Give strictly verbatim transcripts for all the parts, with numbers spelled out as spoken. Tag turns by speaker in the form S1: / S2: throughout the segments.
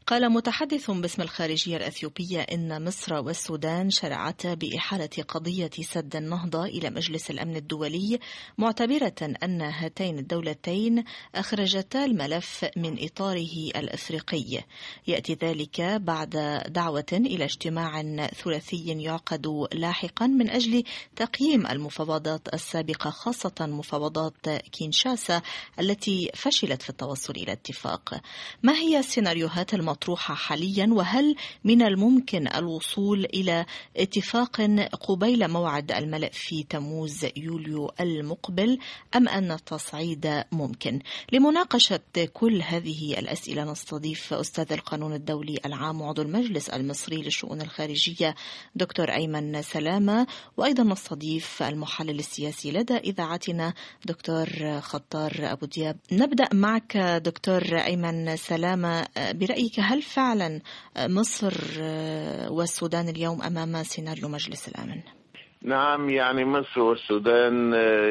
S1: قال متحدث باسم الخارجية الأثيوبية إن مصر والسودان شرعتا بإحالة قضية سد النهضة إلى مجلس الأمن الدولي، معتبرة أن هاتين الدولتين أخرجتا الملف من إطاره الأفريقي. يأتي ذلك بعد دعوة إلى اجتماع ثلاثي يعقد لاحقا من أجل تقييم المفاوضات السابقة، خاصة مفاوضات كينشاسا التي فشلت في التوصل إلى اتفاق. ما هي السيناريوهات المطروحة حاليا، وهل من الممكن الوصول إلى اتفاق قبيل موعد الملء في تموز يوليو المقبل، أم أن التصعيد ممكن؟ لمناقشة كل هذه الأسئلة نستضيف أستاذ القانون الدولي العام وعضو المجلس المصري للشؤون الخارجية دكتور أيمن سلامة، وأيضا نستضيف المحلل السياسي لدى إذاعتنا دكتور خطار أبو دياب. نبدأ معك دكتور أيمن سلامة، برأيك هل فعلا مصر والسودان اليوم أمام سيناريو مجلس الأمن؟
S2: نعم، يعني مصر والسودان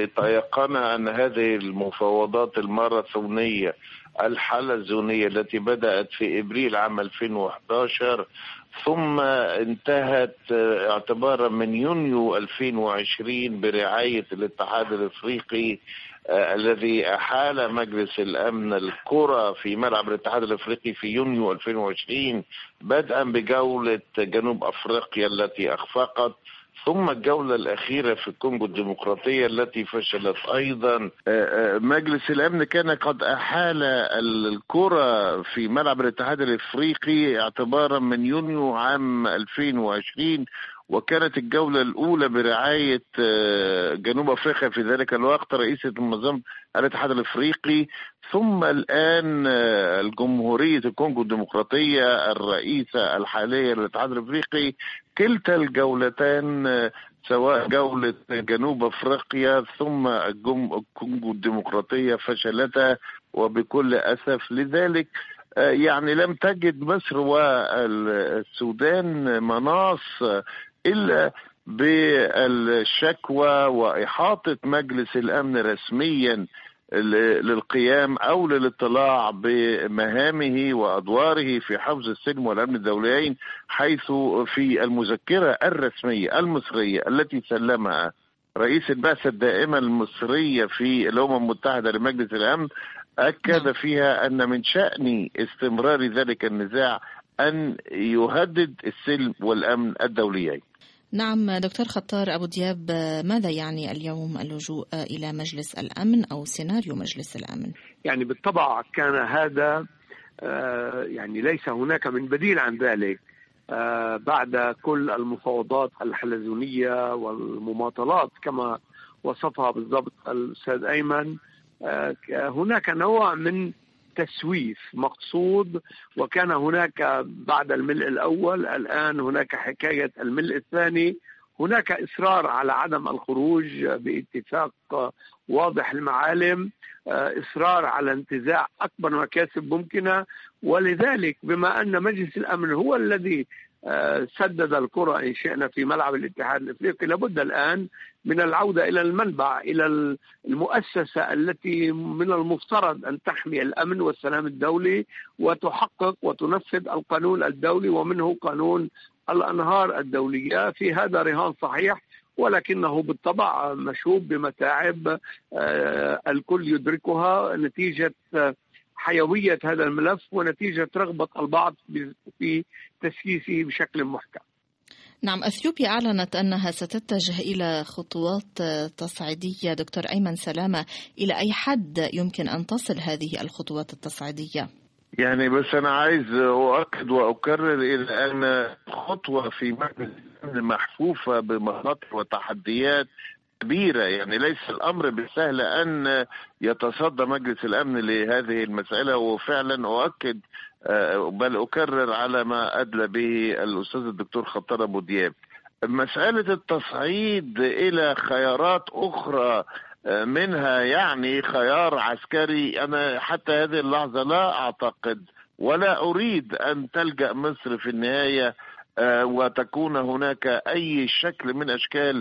S2: تيقنا أن هذه المفاوضات الماراثونية الحلزونية التي بدأت في إبريل عام ألفين وأحد عشر ثم انتهت اعتبارا من يونيو ألفين وعشرين برعاية الاتحاد الأفريقي آه الذي أحال مجلس الأمن الكرة في ملعب الاتحاد الأفريقي في يونيو ألفين وعشرين، بدءا بجولة جنوب أفريقيا التي أخفقت، ثم الجولة الأخيرة في الكونغو الديمقراطية التي فشلت أيضا. مجلس الأمن كان قد أحال الكرة في ملعب الاتحاد الأفريقي اعتبارا من يونيو عام ألفين وعشرين، وكانت الجولة الأولى برعاية جنوب أفريقيا في ذلك الوقت رئيسة منظمة الاتحاد الأفريقي، ثم الآن الجمهورية الكونغو الديمقراطية الرئيسة الحالية للاتحاد الأفريقي. كلتا الجولتان سواء جولة جنوب أفريقيا ثم الكونغو الديمقراطية فشلتا وبكل أسف. لذلك يعني لم تجد مصر والسودان مناص إلا بالشكوى وإحاطة مجلس الأمن رسميا للقيام أو للاطلاع بمهامه وأدواره في حفظ السلم والأمن الدوليين، حيث في المذكرة الرسمية المصرية التي سلمها رئيس البعثة الدائمة المصرية في الأمم المتحدة لمجلس الأمن أكد فيها أن من شأن استمرار ذلك النزاع أن يهدد السلم والأمن الدوليين.
S1: نعم دكتور خطار أبو دياب، ماذا يعني اليوم اللجوء إلى مجلس الأمن أو سيناريو مجلس الأمن؟
S3: يعني بالطبع كان هذا يعني ليس هناك من بديل عن ذلك بعد كل المفاوضات الحلزونية والمماطلات كما وصفها بالضبط الأستاذ أيمن. هناك نوع من تسويف مقصود، وكان هناك بعد الملء الأول الآن هناك حكاية الملء الثاني. هناك إصرار على عدم الخروج باتفاق واضح المعالم، إصرار على انتزاع أكبر مكاسب ممكنة، ولذلك بما أن مجلس الأمن هو الذي سدد الكرة إن شئنا في ملعب الاتحاد الأفريقي، لابد الآن من العودة إلى المنبع، إلى المؤسسة التي من المفترض أن تحمي الأمن والسلام الدولي وتحقق وتنفذ القانون الدولي ومنه قانون الأنهار الدولية. في هذا رهان صحيح، ولكنه بالطبع مشوب بمتاعب الكل يدركها نتيجة حيوية هذا الملف ونتيجة رغبة البعض في تسييسه بشكل محكم.
S1: نعم، أثيوبيا أعلنت أنها ستتجه إلى خطوات تصعيدية. دكتور أيمن سلامة، إلى أي حد يمكن أن تصل هذه الخطوات التصعيدية؟
S2: يعني بس أنا عايز أؤكد وأكرر إلى أن خطوة في مجلس الأمن محفوفة بمخاطر وتحديات كبيرة. يعني ليس الأمر بالسهل أن يتصدى مجلس الأمن لهذه المسألة، وفعلا أؤكد بل أكرر على ما أدلى به الأستاذ الدكتور خطار أبو دياب. مسألة التصعيد إلى خيارات أخرى منها يعني خيار عسكري، أنا حتى هذه اللحظة لا أعتقد ولا أريد أن تلجأ مصر في النهاية وتكون هناك أي شكل من أشكال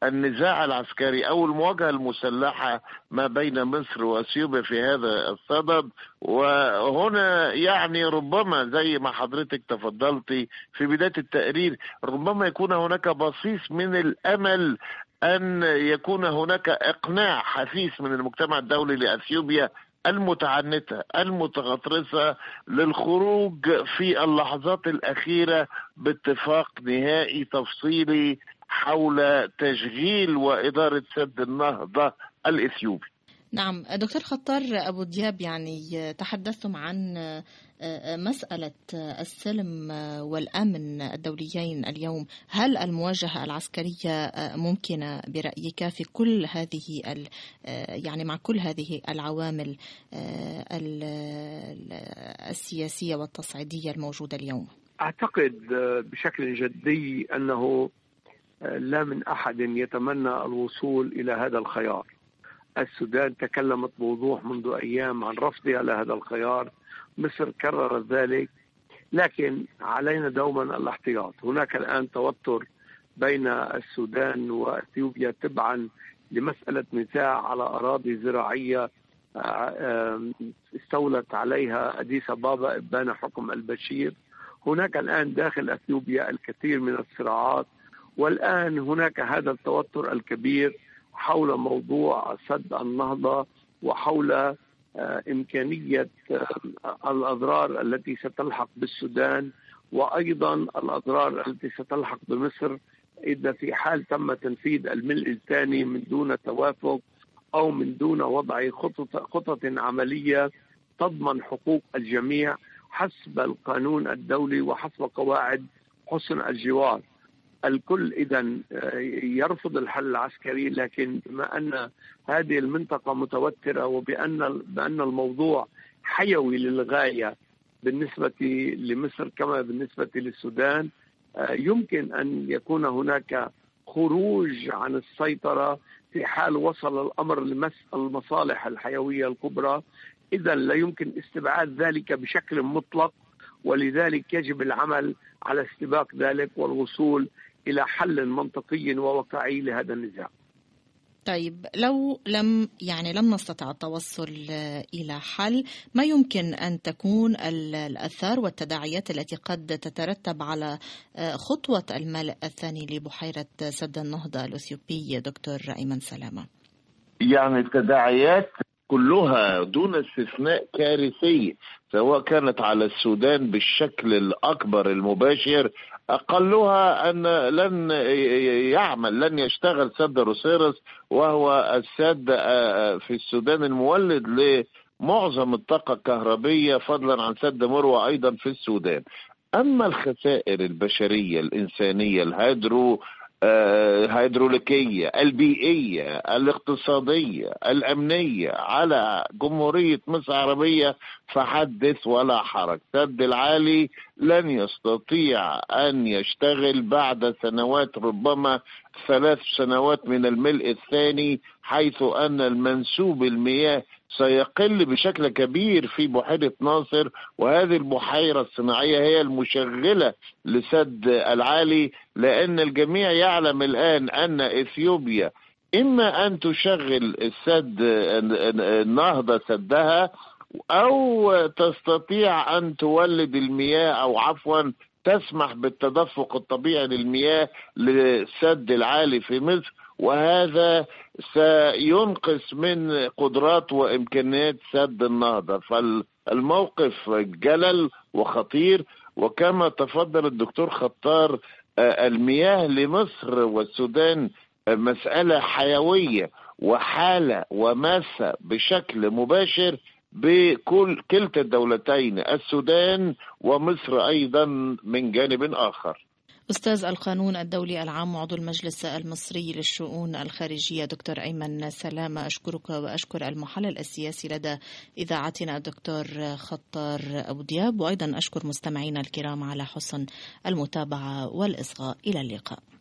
S2: النزاع العسكري أو المواجهة المسلحة ما بين مصر وأثيوبيا في هذا الصدد. وهنا يعني ربما زي ما حضرتك تفضلتي في بداية التقرير، ربما يكون هناك بصيص من الأمل أن يكون هناك إقناع حثيث من المجتمع الدولي لأثيوبيا المتعنتة المتغطرسة للخروج في اللحظات الأخيرة باتفاق نهائي تفصيلي حول تشغيل وإدارة سد النهضة الإثيوبي.
S1: نعم دكتور خطار أبو دياب، يعني تحدثتم عن مسألة السلم والأمن الدوليين اليوم. هل المواجهة العسكرية ممكنة برأيك في كل هذه يعني مع كل هذه العوامل السياسية والتصعيدية الموجودة اليوم؟
S3: أعتقد بشكل جدي أنه لا من أحد يتمنى الوصول إلى هذا الخيار. السودان تكلمت بوضوح منذ أيام عن رفضها لهذا الخيار، مصر كررت ذلك، لكن علينا دوما الاحتياط. هناك الآن توتر بين السودان وأثيوبيا تبعا لمسألة نزاع على أراضي زراعية استولت عليها أديس أبابا إبان حكم البشير. هناك الآن داخل أثيوبيا الكثير من الصراعات، والآن هناك هذا التوتر الكبير حول موضوع سد النهضة وحول إمكانية الأضرار التي ستلحق بالسودان وأيضا الأضرار التي ستلحق بمصر إذا في حال تم تنفيذ الملء الثاني من دون توافق أو من دون وضع خطط, خطط عملية تضمن حقوق الجميع حسب القانون الدولي وحسب قواعد حسن الجوار. الكل إذن يرفض الحل العسكري، لكن بما أن هذه المنطقة متوترة وبأن بأن الموضوع حيوي للغاية بالنسبة لمصر كما بالنسبة للسودان، يمكن أن يكون هناك خروج عن السيطرة في حال وصل الأمر لمس المصالح الحيوية الكبرى. إذن لا يمكن استبعاد ذلك بشكل مطلق، ولذلك يجب العمل على استباق ذلك والوصول إلى حل منطقي وواقعي لهذا النزاع.
S1: طيب لو لم يعني لم نستطع التوصل إلى حل، ما يمكن أن تكون الآثار والتداعيات التي قد تترتب على خطوة الملء الثاني لبحيرة سد النهضة الأثيوبي دكتور أيمن سلامة؟
S2: يعني التداعيات كلها دون استثناء كارثية، سواء كانت على السودان بالشكل الأكبر المباشر، أقلها أن لن يعمل لن يشتغل سد روسيرس، وهو السد في السودان المولد لمعظم الطاقة الكهربية، فضلا عن سد مروة أيضا في السودان. أما الخسائر البشرية الإنسانية الهيدرو الهيدروليكية البيئية الاقتصادية الأمنية على جمهورية مصر العربية فحدث ولا حرج. سد العالي لن يستطيع أن يشتغل بعد سنوات، ربما ثلاث سنوات من الملء الثاني، حيث أن المنسوب المياه سيقل بشكل كبير في بحيرة ناصر، وهذه البحيرة الصناعية هي المشغلة لسد العالي، لأن الجميع يعلم الآن أن إثيوبيا إما أن تشغل السد النهضة سدها، أو تستطيع أن تولد المياه أو عفوا تسمح بالتدفق الطبيعي للمياه للسد العالي في مصر، وهذا سينقص من قدرات وإمكانيات سد النهضة. فالموقف جلل وخطير، وكما تفضل الدكتور خطار المياه لمصر والسودان مسألة حيوية وحالة وماسة بشكل مباشر بكل كلتا الدولتين، السودان ومصر أيضا من جانب آخر.
S1: أستاذ القانون الدولي العام وعضو المجلس المصري للشؤون الخارجية دكتور أيمن سلامة، أشكرك وأشكر المحلل السياسي لدى إذاعتنا الدكتور خطار أبو دياب، وأيضا أشكر مستمعينا الكرام على حسن المتابعة والإصغاء. إلى اللقاء.